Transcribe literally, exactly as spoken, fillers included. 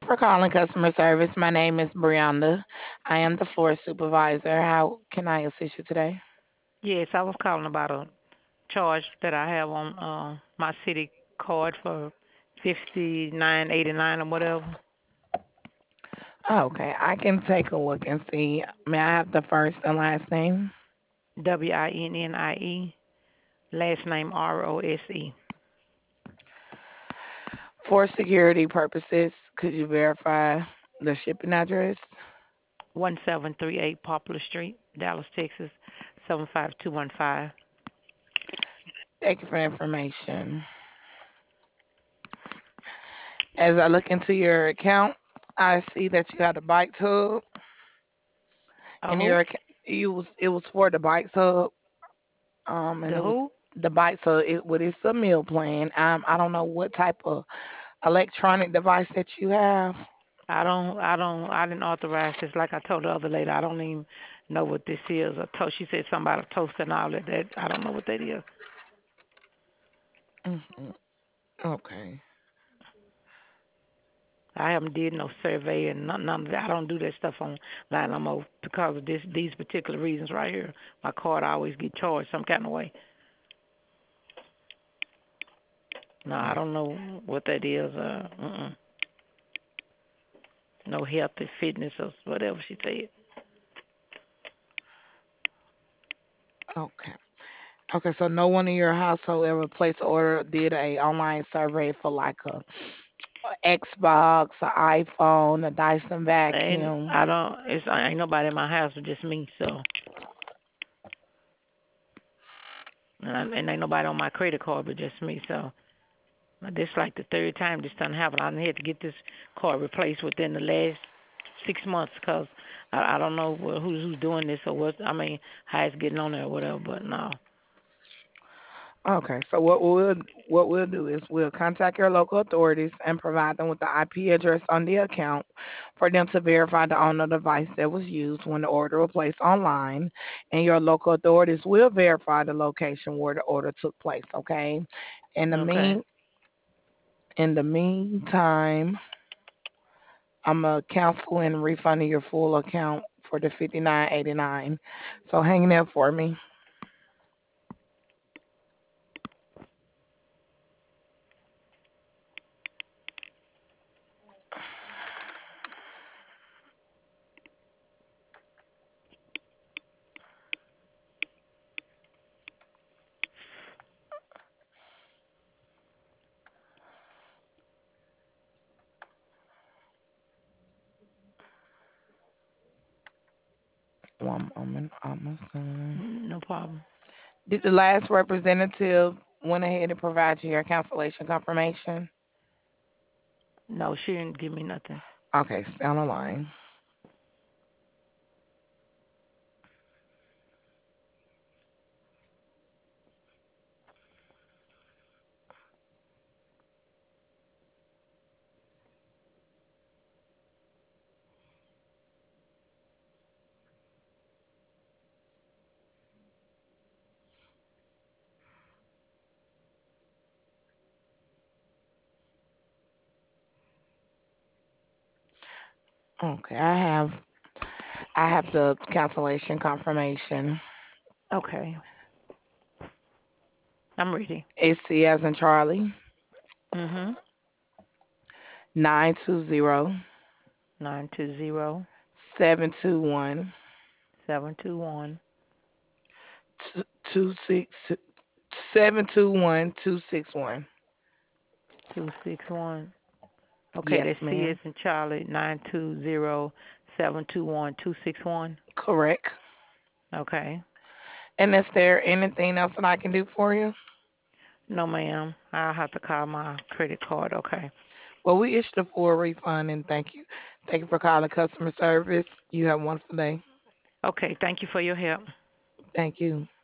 for calling customer service. My name is Brianda. I am the floor supervisor. How can I assist you today? Yes, I was calling about a charge that I have on uh, my city card for fifty nine eighty nine or whatever. Okay, I can take a look and see. May I have the first and last name? W I N N I E, last name R O S E. For security purposes, could you verify the shipping address? One seven three eight Poplar Street, Dallas, Texas, seven five two one five. Thank you for the information. As I look into your account, I see that you had a bike tub A in who? your account. You was it was for the bike tub, um, and The it was who? the bike tub. It what is a meal plan. Um, I don't know what type of electronic device that you have. I don't, I don't, I didn't authorize this. Like I told the other lady, I don't even know what this is. I told, she said something about a toast and all that. That I don't know what that is. Hmm. Okay. I haven't did no survey and none, none of that. I don't do that stuff online no more because of this these particular reasons right here. My card I always get charged some kind of way. No, I Mm. don't know what that is. Uh, uh-uh. No health and fitness or whatever she said. Okay. Okay. So no one in your household ever placed an order, did a online survey for like a, a Xbox, an iPhone, a Dyson And vacuum. I don't. It's ain't nobody in my house but just me. So and, I, and ain't nobody on my credit card but just me. So this like the third time this done happened. I had to get this card replaced within the last six months because I, I don't know wh- who's who's doing this or what. I mean, how it's getting on there or whatever. But no, Okay, so what we'll what we'll do is we'll contact your local authorities and provide them with the I P address on the account for them to verify the owner device that was used when the order was placed online, and your local authorities will verify the location where the order took place. Okay, in the okay, mean in the meantime, I'm gonna cancel and refund your full account for the fifty nine eighty nine. So hang there for me. One moment, almost done. no problem. Did the last representative went ahead and provide you your cancellation confirmation? No, she didn't give me nothing. Okay, stay on the line. Okay, I have I have the cancellation confirmation. Okay, I'm ready. It's C as in Charlie, Mhm. nine two zero Nine two zero seven two one seven two one two six seven two one two six one. two six one. Okay, that's Yes, C as ma'am. in Charlie. Nine two zero seven two one two six one. Correct. Okay. And is there anything else that I can do for you? No, ma'am. I'll have to call my credit card. Okay. Well, we issued a full refund and thank you. Thank you for calling customer service. You have a wonderful day. Okay. Thank you for your help. Thank you.